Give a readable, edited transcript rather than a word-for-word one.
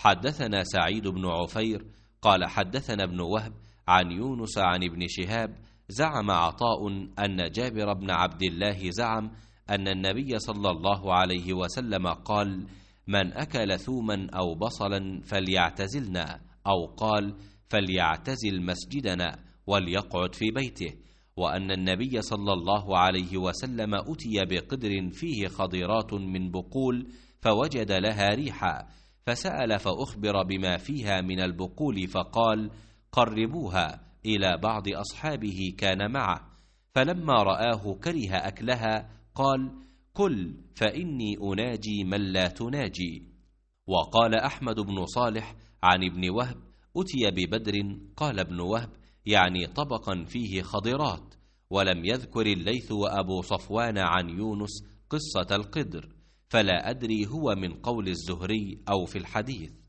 حدثنا سعيد بن عفير قال حدثنا ابن وهب عن يونس عن ابن شهاب زعم عطاء أن جابر بن عبد الله زعم أن النبي صلى الله عليه وسلم قال: من أكل ثوما أو بصلا فليعتزلنا، أو قال: فليعتزل مسجدنا وليقعد في بيته. وأن النبي صلى الله عليه وسلم أتي بقدر فيه خضيرات من بقول فوجد لها ريحا، فسأل فأخبر بما فيها من البقول فقال: قربوها إلى بعض أصحابه كان معه، فلما رآه كره أكلها قال: كل فإني أناجي من لا تناجي. وقال أحمد بن صالح عن ابن وهب: أتي ببدر، قال ابن وهب: يعني طبقا فيه خضرات. ولم يذكر الليث وأبو صفوان عن يونس قصة القدر، فلا أدري هو من قول الزهري أو في الحديث.